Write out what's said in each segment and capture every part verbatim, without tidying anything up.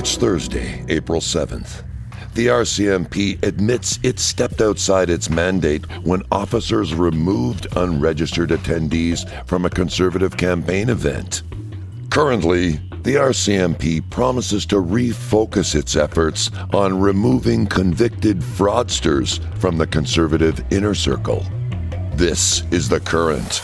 It's Thursday, April seventh. The R C M P admits it stepped outside its mandate when officers removed unregistered attendees from a Conservative campaign event. Currently, the R C M P promises to refocus its efforts on removing convicted fraudsters from the Conservative inner circle. This is The Current.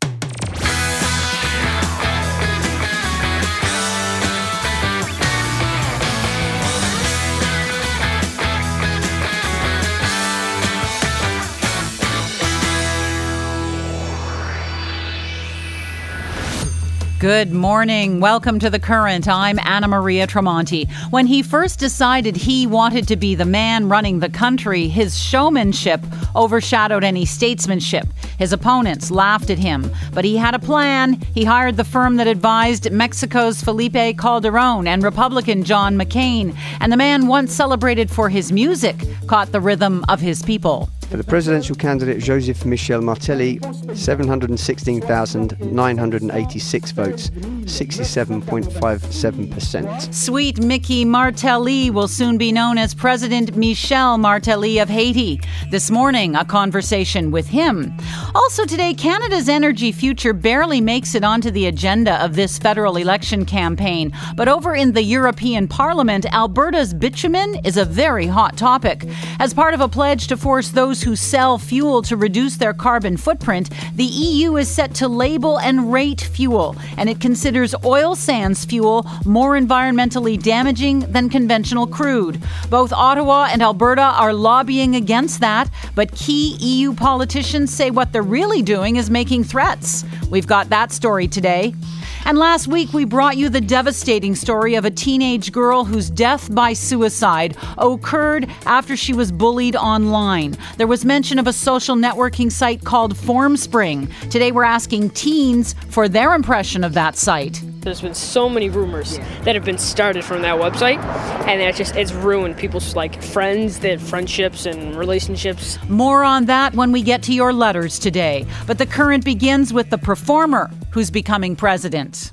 Good morning. Welcome to The Current. I'm Anna Maria Tremonti. When he first decided he wanted to be the man running the country, his showmanship overshadowed any statesmanship. His opponents laughed at him, but he had a plan. He hired the firm that advised Mexico's Felipe Calderón and Republican John McCain. And the man once celebrated for his music caught the rhythm of his people. For the presidential candidate Joseph Michel Martelly, seven hundred sixteen thousand nine hundred eighty-six votes, sixty-seven point five seven percent. Sweet Mickey Martelly will soon be known as President Michel Martelly of Haiti. This morning, a conversation with him. Also today, Canada's energy future barely makes it onto the agenda of this federal election campaign. But over in the European Parliament, Alberta's bitumen is a very hot topic. As part of a pledge to force those who sell fuel to reduce their carbon footprint, the E U is set to label and rate fuel, and it considers oil sands fuel more environmentally damaging than conventional crude. Both Ottawa and Alberta are lobbying against that, but key E U politicians say what they're really doing is making threats. We've got that story today. And last week, we brought you the devastating story of a teenage girl whose death by suicide occurred after she was bullied online. There was mention of a social networking site called Formspring. Today, we're asking teens for their impression of that site. There's been so many rumors that have been started from that website, and it just it's ruined people's like friends, their friendships and relationships. More on that when we get to your letters today. But The Current begins with the performer who's becoming president.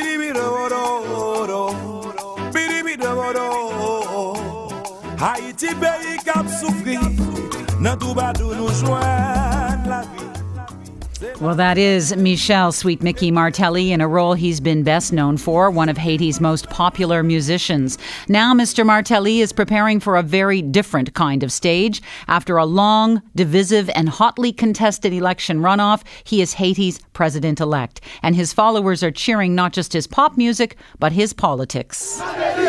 Well, that is Michel Sweet Mickey Martelly in a role he's been best known for, one of Haiti's most popular musicians. Now, Mister Martelly is preparing for a very different kind of stage. After a long, divisive, and hotly contested election runoff, he is Haiti's president-elect. And his followers are cheering not just his pop music, but his politics.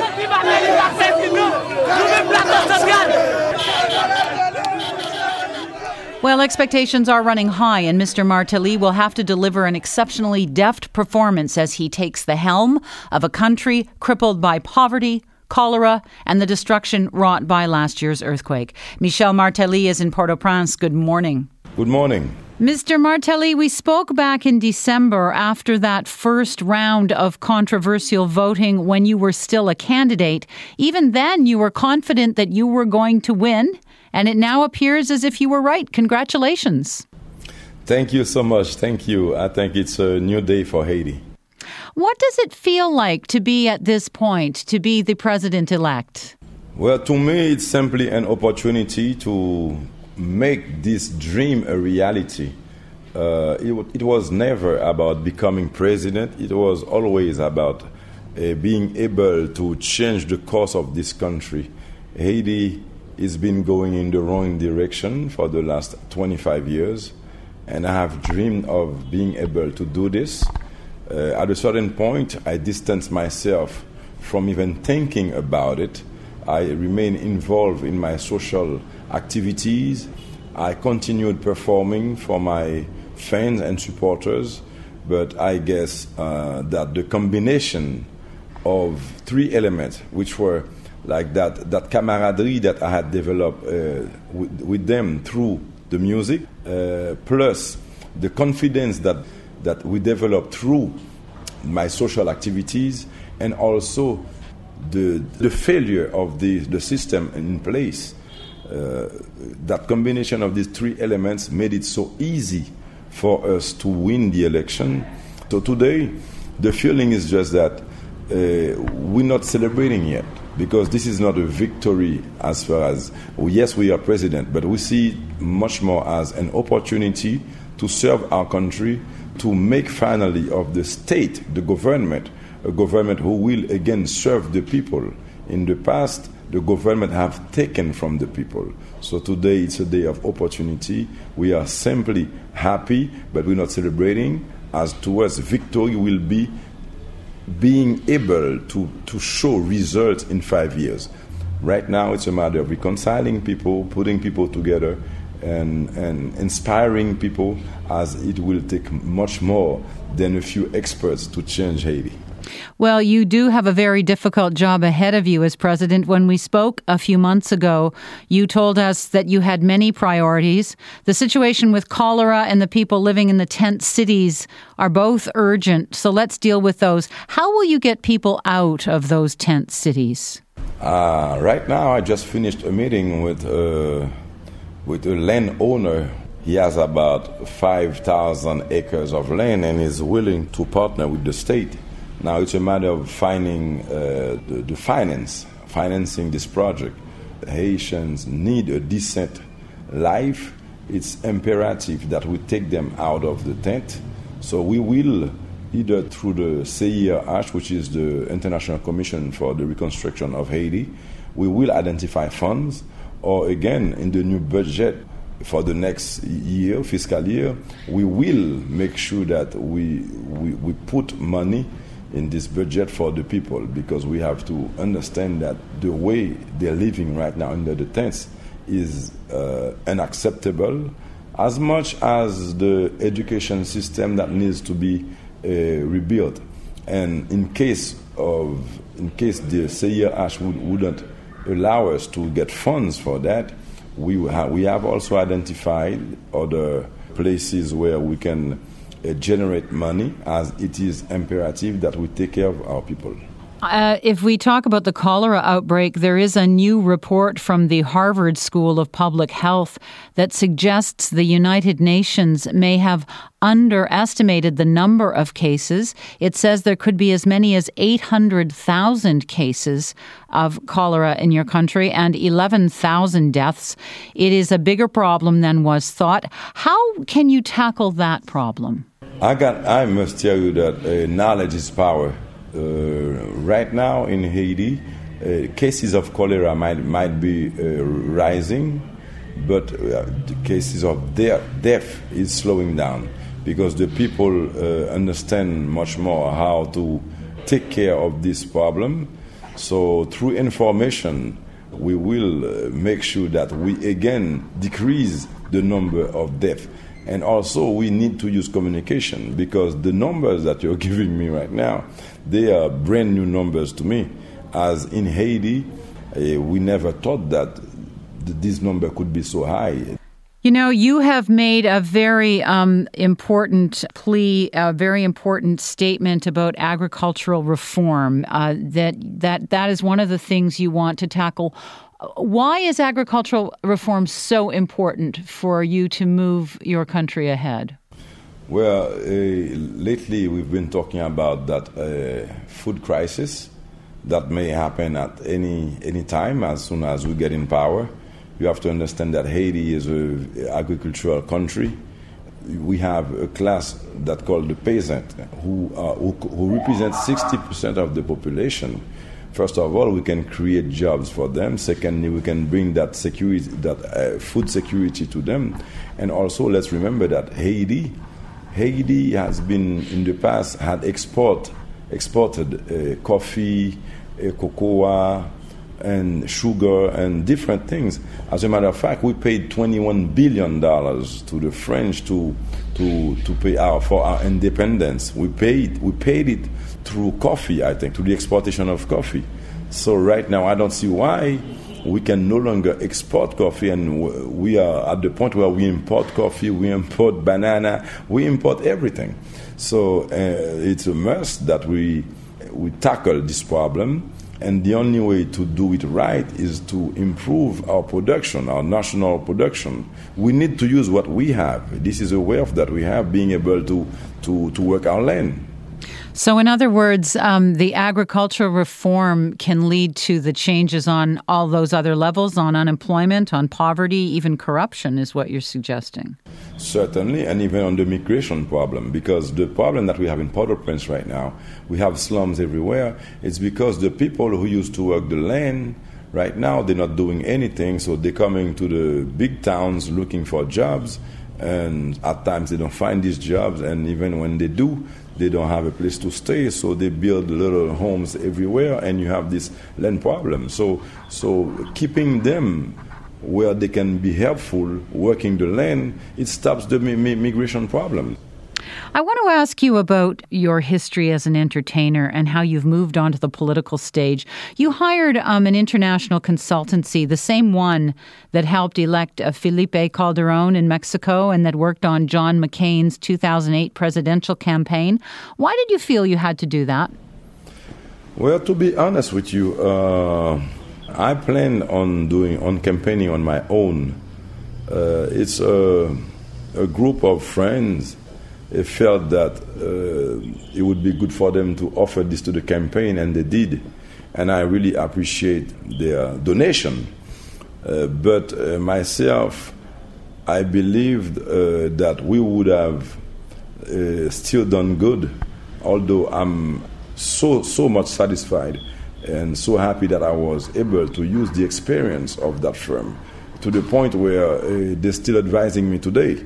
Well, expectations are running high, and Mister Martelly will have to deliver an exceptionally deft performance as he takes the helm of a country crippled by poverty, cholera, and the destruction wrought by last year's earthquake. Michel Martelly is in Port-au-Prince. Good morning. Good morning. Mister Martelly, we spoke back in December after that first round of controversial voting when you were still a candidate. Even then, you were confident that you were going to win. And it now appears as if you were right. Congratulations. Thank you so much. Thank you. I think it's a new day for Haiti. What does it feel like to be at this point, to be the president-elect? Well, to me, it's simply an opportunity to make this dream a reality. Uh, it, it was never about becoming president. It was always about uh, being able to change the course of this country. Haiti has been going in the wrong direction for the last twenty-five years, and I have dreamed of being able to do this. Uh, at a certain point, I distanced myself from even thinking about it. I remained involved in my social activities. I continued performing for my fans and supporters, but I guess uh, that the combination of three elements, which were like that, that camaraderie that I had developed uh, with, with them through the music, uh, plus the confidence that, that we developed through my social activities, and also the, the failure of the, the system in place. Uh, that combination of these three elements made it so easy for us to win the election. So today, the feeling is just that uh, we're not celebrating yet, because this is not a victory as far as, oh, yes, we are president, but we see it much more as an opportunity to serve our country, to make finally of the state, the government, a government who will again serve the people. In the past, the government have taken from the people. So today it's a day of opportunity. We are simply happy, but we're not celebrating. As towards victory will be being able to, to show results in five years. Right now it's a matter of reconciling people, putting people together, and, and inspiring people, as it will take much more than a few experts to change Haiti. Well, you do have a very difficult job ahead of you as president. When we spoke a few months ago, you told us that you had many priorities. The situation with cholera and the people living in the tent cities are both urgent, so let's deal with those. How will you get people out of those tent cities? Uh, right now, I just finished a meeting with, uh, with a landowner. He has about five thousand acres of land and is willing to partner with the state. Now it's a matter of finding uh, the, the finance, financing this project. The Haitians need a decent life. It's imperative that we take them out of the tent. So we will, either through the C I R H, which is the International Commission for the Reconstruction of Haiti, we will identify funds, or again, in the new budget for the next year, fiscal year, we will make sure that we, we, we put money in this budget for the people, because we have to understand that the way they're living right now under the tents is uh, unacceptable, as much as the education system that needs to be uh, rebuilt. And in case of, in case the C I R H would, wouldn't allow us to get funds for that, we have, we have also identified other places where we can Uh, generate money, as it is imperative that we take care of our people. Uh, if we talk about the cholera outbreak, there is a new report from the Harvard School of Public Health that suggests the United Nations may have underestimated the number of cases. It says there could be as many as eight hundred thousand cases of cholera in your country and eleven thousand deaths. It is a bigger problem than was thought. How can you tackle that problem? I got. I must tell you that uh, knowledge is power. Uh, right now in Haiti, uh, cases of cholera might might be uh, rising, but uh, the cases of death, death is slowing down, because the people uh, understand much more how to take care of this problem. So through information, we will uh, make sure that we again decrease the number of deaths. And also we need to use communication, because the numbers that you're giving me right now, they are brand new numbers to me. As in Haiti, uh, we never thought that th- this number could be so high. You know, you have made a very um, important plea, a very important statement about agricultural reform, uh, that, that that is one of the things you want to tackle. Why is agricultural reform so important for you to move your country ahead? Well, uh, lately we've been talking about that uh, food crisis that may happen at any any time as soon as we get in power. You have to understand that Haiti is an agricultural country. We have a class that called the peasant, who, uh, who, who represents sixty percent of the population. First of all, we can create jobs for them. Secondly, we can bring that security, that uh, food security to them. And also, let's remember that Haiti, Haiti has been in the past had export exported uh, coffee, uh, cocoa, and sugar and different things. As a matter of fact, we paid twenty-one billion dollars to the French to to to pay our for our independence. We paid we paid it through coffee, I think, through the exportation of coffee. So right now, I don't see why we can no longer export coffee, and we are at the point where we import coffee, we import banana, we import everything. So uh, it's a must that we we tackle this problem. And the only way to do it right is to improve our production, our national production. We need to use what we have. This is a wealth that we have, being able to, to, to work our land. So in other words, um, the agricultural reform can lead to the changes on all those other levels, on unemployment, on poverty, even corruption is what you're suggesting. Certainly, and even on the migration problem, because the problem that we have in Port-au-Prince right now, we have slums everywhere. It's because the people who used to work the land, right now they're not doing anything, so they're coming to the big towns looking for jobs, and at times they don't find these jobs, and even when they do, they don't have a place to stay, so they build little homes everywhere, and you have this land problem. So, so keeping them where they can be helpful, working the land, it stops the mi- mi- migration problem. I want to ask you about your history as an entertainer and how you've moved onto the political stage. You hired um, an international consultancy, the same one that helped elect uh, Felipe Calderón in Mexico and that worked on John McCain's two thousand eight presidential campaign. Why did you feel you had to do that? Well, to be honest with you, uh, I planned on doing on campaigning on my own. Uh, it's a, a group of friends. They felt that uh, it would be good for them to offer this to the campaign, and they did. And I really appreciate their donation. Uh, but uh, myself, I believed uh, that we would have uh, still done good, although I'm so, so much satisfied and so happy that I was able to use the experience of that firm to the point where uh, they're still advising me today.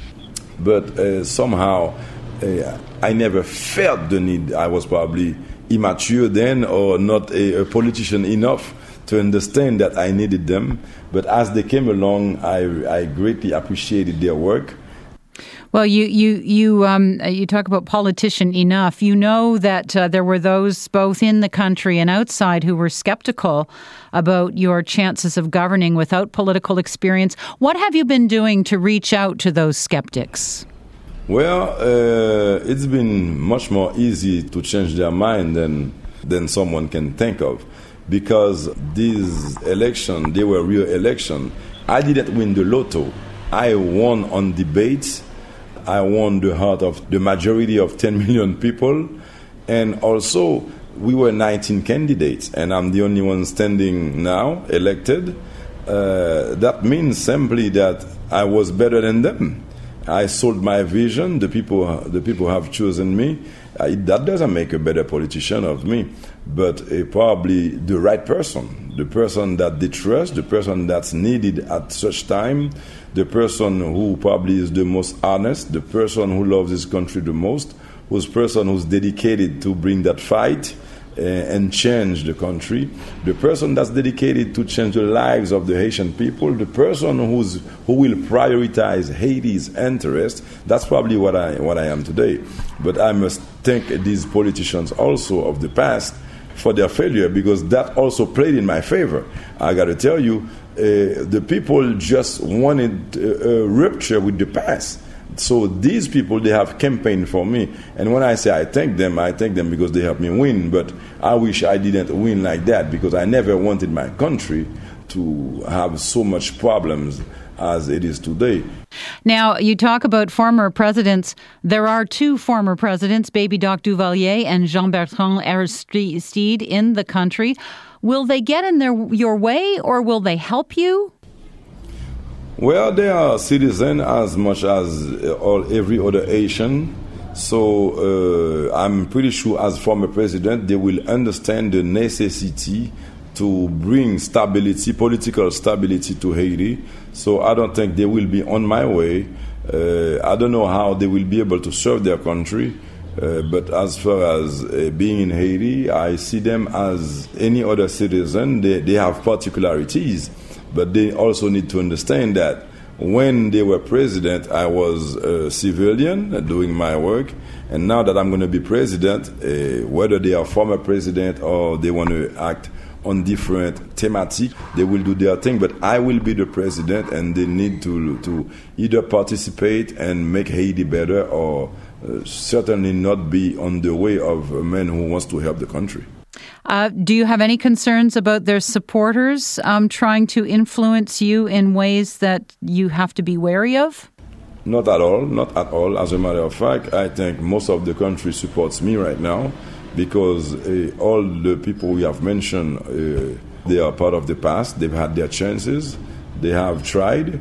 But uh, somehow uh, I never felt the need. I was probably immature then or not a, a politician enough to understand that I needed them. But as they came along, I, I greatly appreciated their work. Well, you you you um, you talk about politician enough. You know that uh, there were those both in the country and outside who were skeptical about your chances of governing without political experience. What have you been doing to reach out to those skeptics? Well, uh, it's been much more easy to change their mind than than someone can think of, because these elections, they were real elections. I didn't win the lotto. I won on debates. I won the heart of the majority of ten million people. And also, we were nineteen candidates, and I'm the only one standing now, elected. Uh, that means simply that I was better than them. I sold my vision. The people, the people have chosen me. Uh, that doesn't make a better politician of me, but uh, probably the right person, the person that they trust, the person that's needed at such time, the person who probably is the most honest, the person who loves his country the most, who's person who's dedicated to bring that fight uh, and change the country, the person that's dedicated to change the lives of the Haitian people, the person who's who will prioritize Haiti's interests. That's probably what I what I am today. But I must thank these politicians also of the past for their failure, because that also played in my favor. I got to tell you, uh, the people just wanted a, a rupture with the past. So these people, they have campaigned for me. And when I say I thank them, I thank them because they helped me win. But I wish I didn't win like that, because I never wanted my country to have so much problems as it is today. Now, you talk about former presidents. There are two former presidents, Baby Doc Duvalier and Jean-Bertrand Aristide, in the country. Will they get in their your way, or will they help you? Well, they are citizens as much as all every other Asian. So uh, I'm pretty sure as former president, they will understand the necessity to bring stability, political stability to Haiti. So I don't think they will be on my way. Uh, I don't know how they will be able to serve their country. Uh, but as far as uh, being in Haiti, I see them as any other citizen. They, they have particularities. But they also need to understand that when they were president, I was a civilian doing my work. And now that I'm going to be president, uh, whether they are former president or they want to act on different thematics, they will do their thing. But I will be the president, and they need to, to either participate and make Haiti better, or uh, certainly not be on the way of a man who wants to help the country. Uh, do you have any concerns about their supporters um, trying to influence you in ways that you have to be wary of? Not at all, not at all. As a matter of fact, I think most of the country supports me right now because uh, all the people we have mentioned, uh, they are part of the past. They've had their chances. They have tried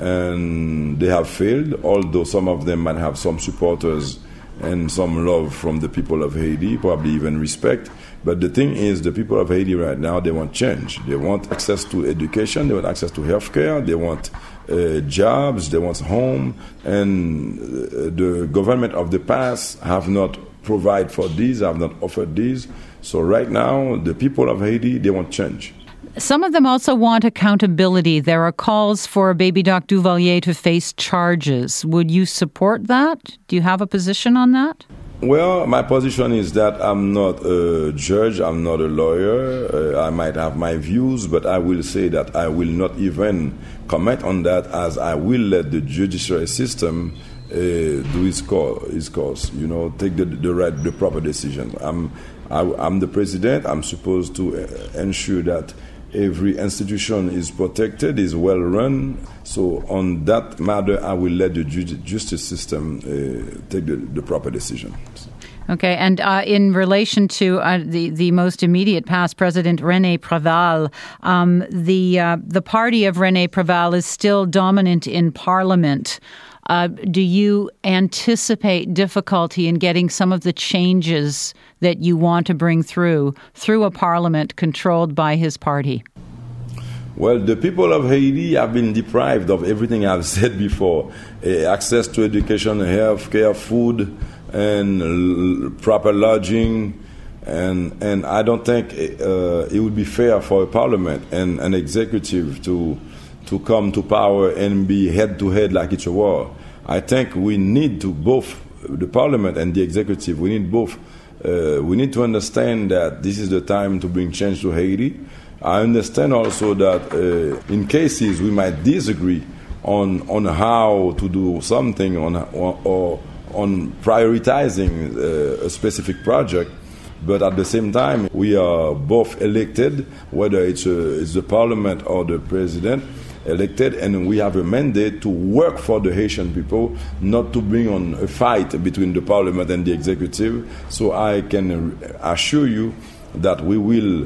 and they have failed, although some of them might have some supporters and some love from the people of Haiti, probably even respect. But the thing is, the people of Haiti right now, they want change. They want access to education, they want access to healthcare, they want uh, jobs, they want home. And uh, the government of the past have not provided for these, have not offered these. So right now, the people of Haiti, they want change. Some of them also want accountability. There are calls for Baby Doc Duvalier to face charges. Would you support that? Do you have a position on that? Well, my position is that I'm not a judge, I'm not a lawyer. Uh, I might have my views, but I will say that I will not even comment on that, as I will let the judiciary system uh, do its, co- its course, you know, take the, the right, the proper decision. I'm, I, I'm the president. I'm supposed to uh, ensure that every institution is protected, is well run. So on that matter, I will let the ju- justice system uh, take the, the proper decision. Okay, and uh, in relation to uh, the the most immediate past, President René Préval, um, the uh, the party of René Préval is still dominant in Parliament. Uh, do you anticipate difficulty in getting some of the changes that you want to bring through, through a parliament controlled by his party? Well, the people of Haiti have been deprived of everything I've said before. Uh, access to education, health care, food, and l- proper lodging. And, and I don't think uh, it would be fair for a parliament and an executive to to come to power and be head-to-head like it's a war. I think we need to both, the parliament and the executive, we need both. Uh, we need to understand that this is the time to bring change to Haiti. I understand also that uh, in cases we might disagree on on how to do something, on or, or on prioritizing uh, a specific project. But at the same time, we are both elected, whether it's, a, it's the parliament or the president, elected, and we have a mandate to work for the Haitian people, not to bring on a fight between the parliament and the executive. So I can assure you that we will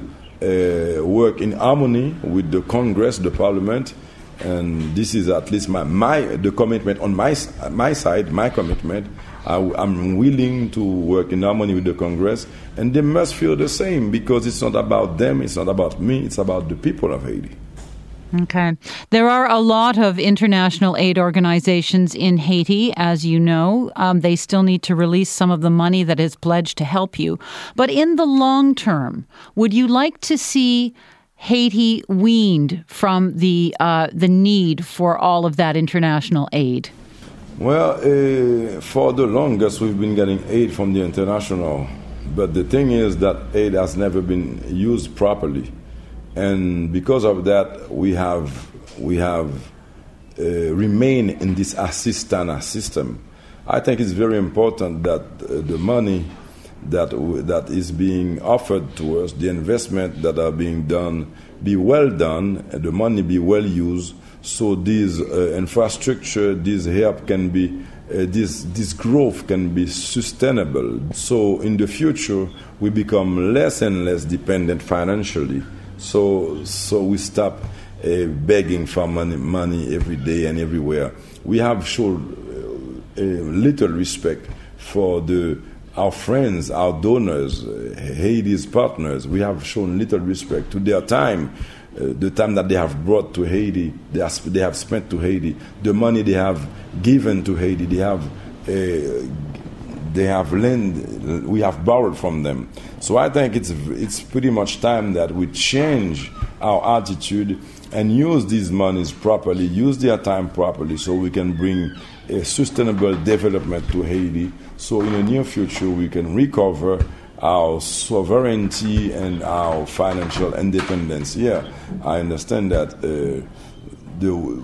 uh, work in harmony with the Congress, the parliament, and this is at least my, my the commitment on my my side, my commitment. I, I'm willing to work in harmony with the Congress, and they must feel the same, because it's not about them, it's not about me, it's about the people of Haiti. Okay. There are a lot of international aid organizations in Haiti, as you know. Um, they still need to release some of the money that is pledged to help you. But in the long term, would you like to see Haiti weaned from the uh, the need for all of that international aid? Well, uh, for the longest, we've been getting aid from the international. But the thing is that aid has never been used properly. And because of that, we have we have uh, remained in this assistance system. I think it's very important that uh, the money that w- that is being offered to us, the investment that are being done, be well done, and the money be well used, so this uh, infrastructure, this help can be, uh, this this growth can be sustainable. So in the future, we become less and less dependent financially. So, so we stop uh, begging for money, money every day and everywhere. We have shown uh, little respect for the our friends, our donors, uh, Haiti's partners. We have shown little respect to their time, uh, the time that they have brought to Haiti, they have, they have spent to Haiti, the money they have given to Haiti, they have. Uh, They have lent, we have borrowed from them. So I think it's it's pretty much time that we change our attitude and use these monies properly, use their time properly, so we can bring a sustainable development to Haiti. So in the near future, we can recover our sovereignty and our financial independence. Yeah, I understand that uh, the.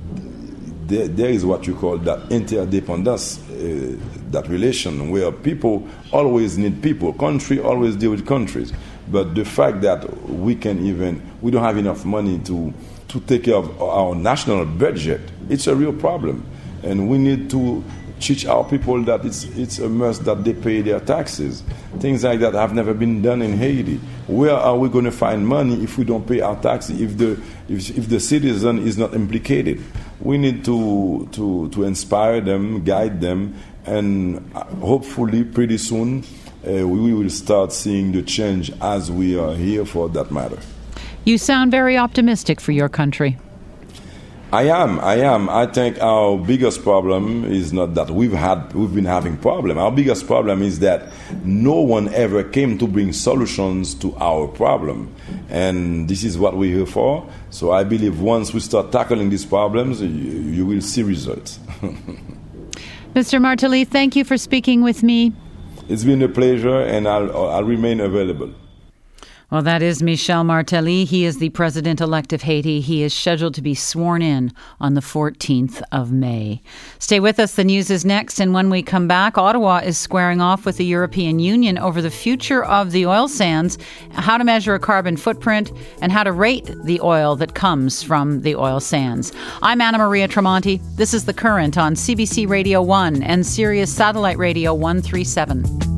There, there is what you call that interdependence, uh, that relation where people always need people. Country always deal with countries. But the fact that we can even, we don't have enough money to, to take care of our national budget, it's a real problem. And we need to teach our people that it's it's a must that they pay their taxes. Things like that have never been done in Haiti. Where are we going to find money if we don't pay our taxes, if the if, if the citizen is not implicated? We need to to to inspire them, guide them, and hopefully pretty soon uh, we will start seeing the change as we are here for that matter. You sound very optimistic for your country. I am. I am. I think our biggest problem is not that we've had, we've been having problem. Our biggest problem is that no one ever came to bring solutions to our problem, and this is what we're here for. So I believe once we start tackling these problems, you, you will see results. Mister Martelly, thank you for speaking with me. It's been a pleasure, and I'll, I'll remain available. Well, that is Michel Martelly. He is the president-elect of Haiti. He is scheduled to be sworn in on the fourteenth of May. Stay with us. The news is next. And when we come back, Ottawa is squaring off with the European Union over the future of the oil sands, how to measure a carbon footprint, and how to rate the oil that comes from the oil sands. I'm Anna Maria Tremonti. This is The Current on C B C Radio one and Sirius Satellite Radio one thirty-seven.